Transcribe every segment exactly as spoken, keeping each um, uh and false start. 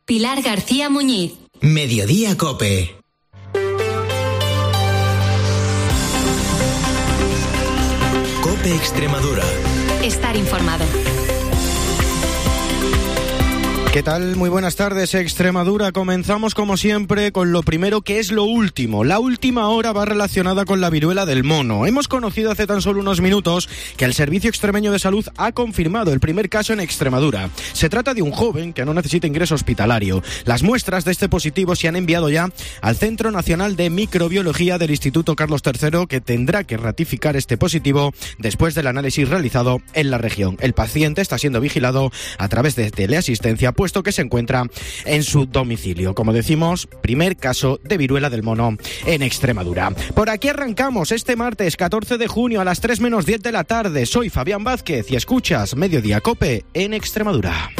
Pilar García Muñiz. Mediodía COPE. COPE Extremadura. Estar informado. ¿Qué tal? Muy buenas tardes, Extremadura. Comenzamos como siempre con lo primero, que es lo último. La última hora va relacionada con la viruela del mono. Hemos conocido hace tan solo unos minutos que el Servicio Extremeño de Salud ha confirmado el primer caso en Extremadura. Se trata de un joven que no necesita ingreso hospitalario. Las muestras de este positivo se han enviado ya al Centro Nacional de Microbiología del Instituto Carlos tercero, que tendrá que ratificar este positivo después del análisis realizado en la región. El paciente está siendo vigilado a través de teleasistencia, puesto que se encuentra en su domicilio. Como decimos, primer caso de viruela del mono en Extremadura. Por aquí arrancamos este martes catorce de junio a las tres menos diez de la tarde. Soy Fabián Vázquez y escuchas Mediodía COPE en Extremadura.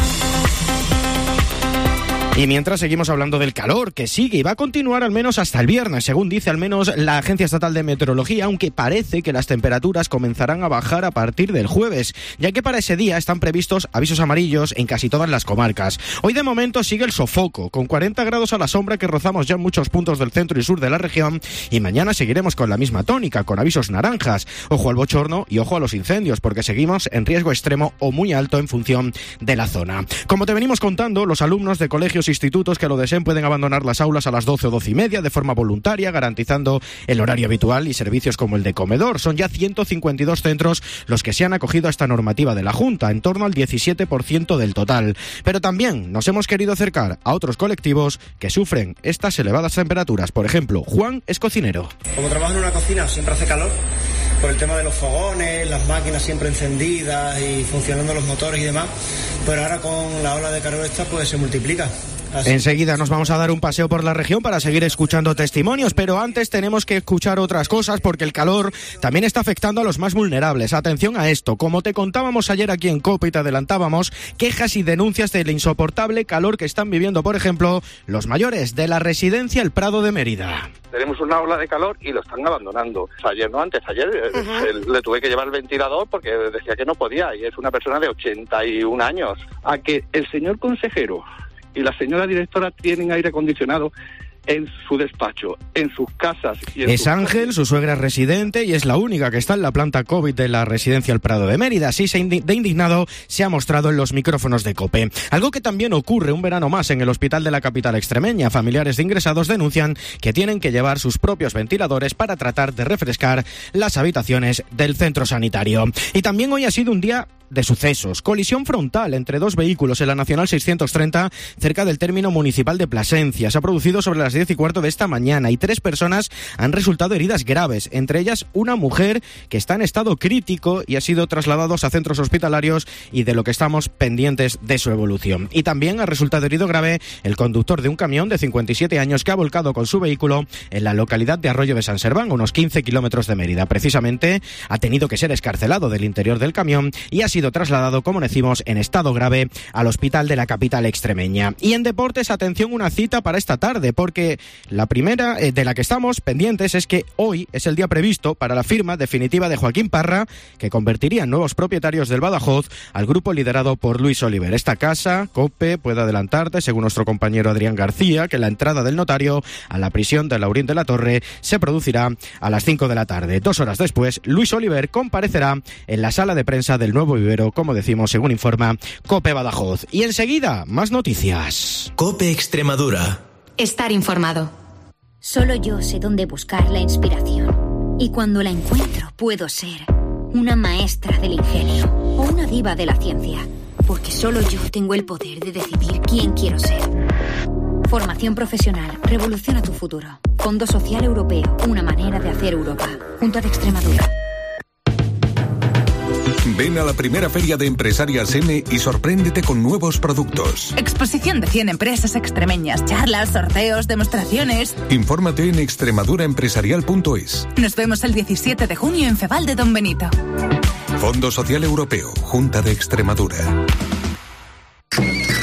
Y mientras seguimos hablando del calor, que sigue y va a continuar al menos hasta el viernes, según dice al menos la Agencia Estatal de Meteorología, aunque parece que las temperaturas comenzarán a bajar a partir del jueves, ya que para ese día están previstos avisos amarillos en casi todas las comarcas. Hoy de momento sigue el sofoco, con cuarenta grados a la sombra que rozamos ya en muchos puntos del centro y sur de la región, y mañana seguiremos con la misma tónica, con avisos naranjas. Ojo al bochorno y ojo a los incendios, porque seguimos en riesgo extremo o muy alto en función de la zona. Como te venimos contando, los alumnos de colegios institutos que lo deseen pueden abandonar las aulas a las doce o doce y media de forma voluntaria, garantizando el horario habitual y servicios como el de comedor. Son ya ciento cincuenta y dos centros los que se han acogido a esta normativa de la Junta, en torno al diecisiete por ciento del total. Pero también nos hemos querido acercar a otros colectivos que sufren estas elevadas temperaturas. Por ejemplo, Juan es cocinero. Como trabajo en una cocina siempre hace calor, por el tema de los fogones, las máquinas siempre encendidas y funcionando los motores y demás, pero ahora con la ola de calor esta pues se multiplica. Así. Enseguida nos vamos a dar un paseo por la región para seguir escuchando testimonios, pero antes tenemos que escuchar otras cosas porque el calor también está afectando a los más vulnerables. Atención a esto, como te contábamos ayer aquí en COPE y te adelantábamos, quejas y denuncias del insoportable calor que están viviendo, por ejemplo, los mayores de la residencia El Prado de Mérida. Tenemos una ola de calor y lo están abandonando. O sea, ayer no, antes, ayer uh-huh. le tuve que llevar el ventilador porque decía que no podía, y es una persona de ochenta y un años. A que el señor consejero y la señora directora tienen aire acondicionado en su despacho, en sus casas. Y en es sus Ángel, casas. Su suegra es residente y es la única que está en la planta COVID de la residencia El Prado de Mérida. Así de indignado se ha mostrado en los micrófonos de COPE. Algo que también ocurre un verano más en el hospital de la capital extremeña. Familiares de ingresados denuncian que tienen que llevar sus propios ventiladores para tratar de refrescar las habitaciones del centro sanitario. Y también hoy ha sido un día de sucesos. Colisión frontal entre dos vehículos en la Nacional seiscientos treinta cerca del término municipal de Plasencia. Se ha producido sobre las diez y cuarto de esta mañana y tres personas han resultado heridas graves, entre ellas una mujer que está en estado crítico y ha sido trasladados a centros hospitalarios, y de lo que estamos pendientes de su evolución. Y también ha resultado herido grave el conductor de un camión de cincuenta y siete años que ha volcado con su vehículo en la localidad de Arroyo de San Serván, unos quince kilómetros de Mérida. Precisamente ha tenido que ser escarcelado del interior del camión y ha sido sido trasladado, como decimos, en estado grave al hospital de la capital extremeña. Y en deportes, atención, una cita para esta tarde, porque la primera eh, de la que estamos pendientes es que hoy es el día previsto para la firma definitiva de Joaquín Parra, que convertiría en nuevos propietarios del Badajoz al grupo liderado por Luis Oliver. Esta casa, COPE, puede adelantarte, según nuestro compañero Adrián García, que la entrada del notario a la prisión de Laurín de la Torre se producirá a las cinco de la tarde. Dos horas después, Luis Oliver comparecerá en la sala de prensa del Nuevo Vivero, como decimos, según informa COPE Badajoz. Y enseguida, más noticias. COPE Extremadura. Estar informado. Solo yo sé dónde buscar la inspiración. Y cuando la encuentro, puedo ser una maestra del ingenio o una diva de la ciencia. Porque solo yo tengo el poder de decidir quién quiero ser. Formación profesional. Revoluciona tu futuro. Fondo Social Europeo. Una manera de hacer Europa. Junta de Extremadura. Ven a la primera feria de empresarias N y sorpréndete con nuevos productos. Exposición de cien empresas extremeñas, charlas, sorteos, demostraciones. Infórmate en extremadura empresarial punto es. Nos vemos el diecisiete de junio en Feval de Don Benito. Fondo Social Europeo, Junta de Extremadura. Ven a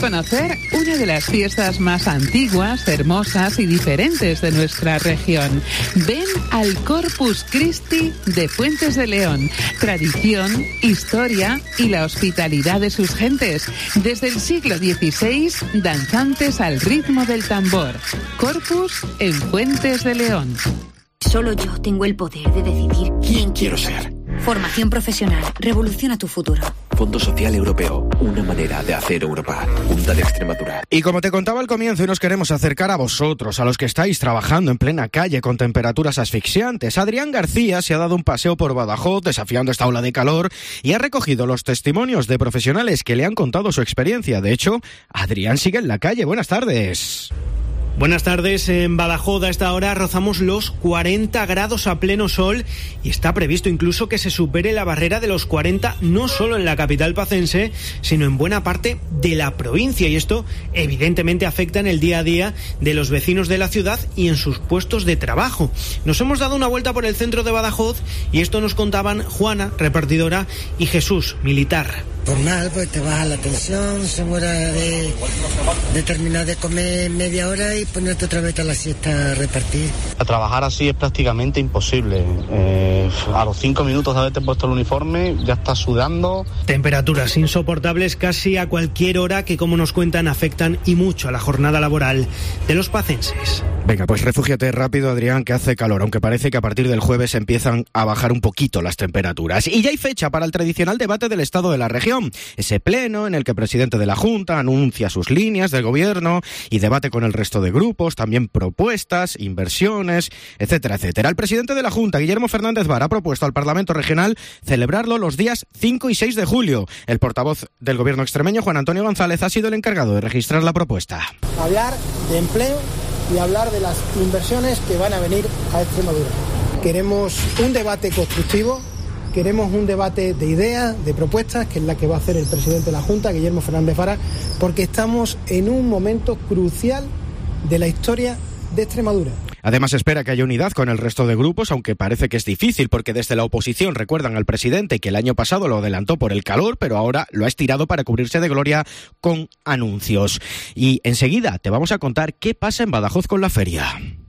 conocer una de las fiestas más antiguas, hermosas y diferentes de nuestra región. Ven al Corpus Christi de Fuentes de León. Tradición, historia y la hospitalidad de sus gentes. Desde el siglo dieciséis, danzantes al ritmo del tambor. Corpus en Fuentes de León. Solo yo tengo el poder de decidir quién quiero ser. Formación profesional. Revoluciona tu futuro. Fondo Social Europeo. Una manera de hacer Europa. Junta de Extremadura. Y como te contaba al comienzo, y nos queremos acercar a vosotros, a los que estáis trabajando en plena calle con temperaturas asfixiantes. Adrián García se ha dado un paseo por Badajoz desafiando esta ola de calor y ha recogido los testimonios de profesionales que le han contado su experiencia. De hecho, Adrián sigue en la calle. Buenas tardes. Buenas tardes. En Badajoz a esta hora rozamos los cuarenta grados a pleno sol y está previsto incluso que se supere la barrera de los cuarenta no solo en la capital pacense, sino en buena parte de la provincia, y esto evidentemente afecta en el día a día de los vecinos de la ciudad y en sus puestos de trabajo. Nos hemos dado una vuelta por el centro de Badajoz y esto nos contaban Juana, repartidora, y Jesús, militar. Por nada, pues te baja la tensión, se muera de, de terminar de comer media hora y ponerte otra vez a la siesta a repartir. A trabajar así es prácticamente imposible. Eh, a los cinco minutos de haberte puesto el uniforme ya estás sudando. Temperaturas insoportables casi a cualquier hora que, como nos cuentan, afectan y mucho a la jornada laboral de los pacenses. Venga, pues refúgiate rápido, Adrián, que hace calor, aunque parece que a partir del jueves empiezan a bajar un poquito las temperaturas. Y ya hay fecha para el tradicional debate del estado de la región. Ese pleno en el que el presidente de la Junta anuncia sus líneas del gobierno y debate con el resto de grupos, también propuestas, inversiones, etcétera, etcétera. El presidente de la Junta, Guillermo Fernández Vara, ha propuesto al Parlamento Regional celebrarlo los días cinco y seis de julio. El portavoz del gobierno extremeño, Juan Antonio González, ha sido el encargado de registrar la propuesta. Hablar de empleo y hablar de las inversiones que van a venir a Extremadura. Queremos un debate constructivo. Queremos un debate de ideas, de propuestas, que es la que va a hacer el presidente de la Junta, Guillermo Fernández Vara, porque estamos en un momento crucial de la historia de Extremadura. Además, espera que haya unidad con el resto de grupos, aunque parece que es difícil, porque desde la oposición recuerdan al presidente que el año pasado lo adelantó por el calor, pero ahora lo ha estirado para cubrirse de gloria con anuncios. Y enseguida te vamos a contar qué pasa en Badajoz con la feria.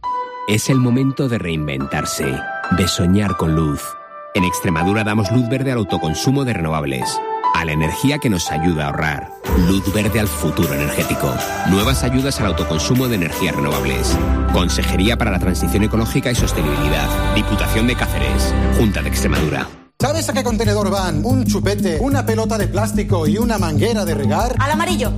Es el momento de reinventarse, de soñar con luz. En Extremadura damos luz verde al autoconsumo de renovables, a la energía que nos ayuda a ahorrar. Luz verde al futuro energético. Nuevas ayudas al autoconsumo de energías renovables. Consejería para la Transición Ecológica y Sostenibilidad. Diputación de Cáceres. Junta de Extremadura. ¿Sabes a qué contenedor van un chupete, una pelota de plástico y una manguera de regar? Al amarillo.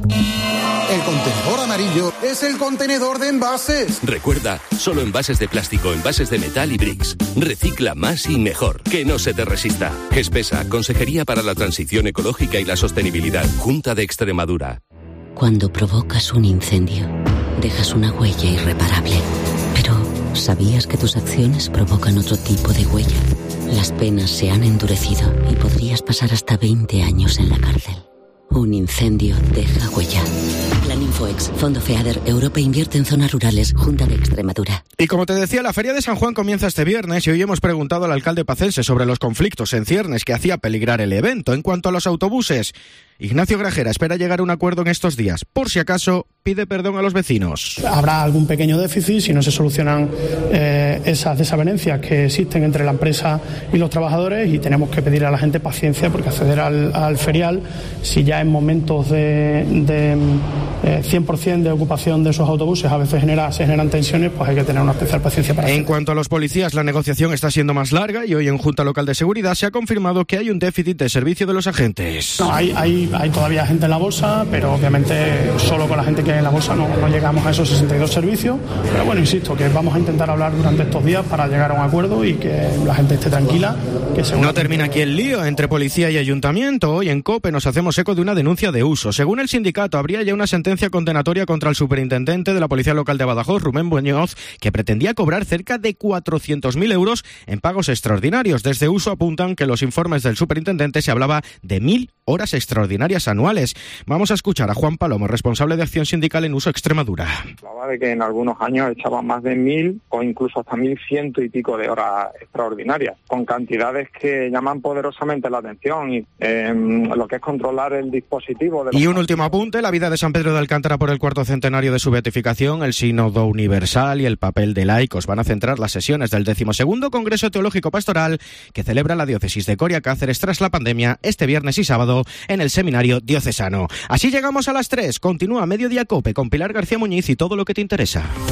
El contenedor amarillo es el contenedor de envases. Recuerda, solo envases de plástico, envases de metal y bricks. Recicla más y mejor. Que no se te resista. GESPESA, Consejería para la Transición Ecológica y la Sostenibilidad. Junta de Extremadura. Cuando provocas un incendio, dejas una huella irreparable. Pero, ¿sabías que tus acciones provocan otro tipo de huella? Las penas se han endurecido y podrías pasar hasta veinte años en la cárcel. Un incendio deja huella. Plan Infoex, Fondo FEADER, Europa invierte en zonas rurales, Junta de Extremadura. Y como te decía, la Feria de San Juan comienza este viernes y hoy hemos preguntado al alcalde pacense sobre los conflictos en ciernes que hacía peligrar el evento. En cuanto a los autobuses, Ignacio Grajera espera llegar a un acuerdo en estos días. Por si acaso, pide perdón a los vecinos. Habrá algún pequeño déficit si no se solucionan eh, esas desavenencias que existen entre la empresa y los trabajadores, y tenemos que pedir a la gente paciencia, porque acceder al, al ferial, si ya en momentos de, de eh, cien por ciento de ocupación de esos autobuses a veces genera, se generan tensiones, pues hay que tener una especial paciencia para En hacer. cuanto a los policías, la negociación está siendo más larga y hoy en Junta Local de Seguridad se ha confirmado que hay un déficit de servicio de los agentes. No, hay, hay, hay todavía gente en la bolsa, pero obviamente solo con la gente que hay en la bolsa no, no llegamos a esos sesenta y dos servicios. Pero bueno, insisto, que vamos a intentar hablar durante estos días para llegar a un acuerdo y que la gente esté tranquila. Que no termina aquí el lío entre policía y ayuntamiento. Hoy en COPE nos hacemos eco de una denuncia de uso. Según el sindicato, habría ya una sentencia sentencia condenatoria contra el superintendente de la Policía Local de Badajoz, Rubén Muñoz, que pretendía cobrar cerca de cuatrocientos mil euros en pagos extraordinarios. Desde Uso apuntan que los informes del superintendente se hablaba de mil horas extraordinarias anuales. Vamos a escuchar a Juan Palomo, responsable de Acción Sindical en Uso Extremadura. Hablaba de que en algunos años echaban más de mil o incluso hasta mil ciento y pico de horas extraordinarias, con cantidades que llaman poderosamente la atención y eh, lo que es controlar el dispositivo. De los y un último apunte, la vida de San Pedro de Alcántara por el cuarto centenario de su beatificación, el sínodo universal y el papel de laicos van a centrar las sesiones del decimosegundo Congreso Teológico Pastoral que celebra la diócesis de Coria Cáceres tras la pandemia este viernes y sábado en el seminario diocesano. Así llegamos a las tres. Continúa Mediodía COPE con Pilar García Muñiz y todo lo que te interesa.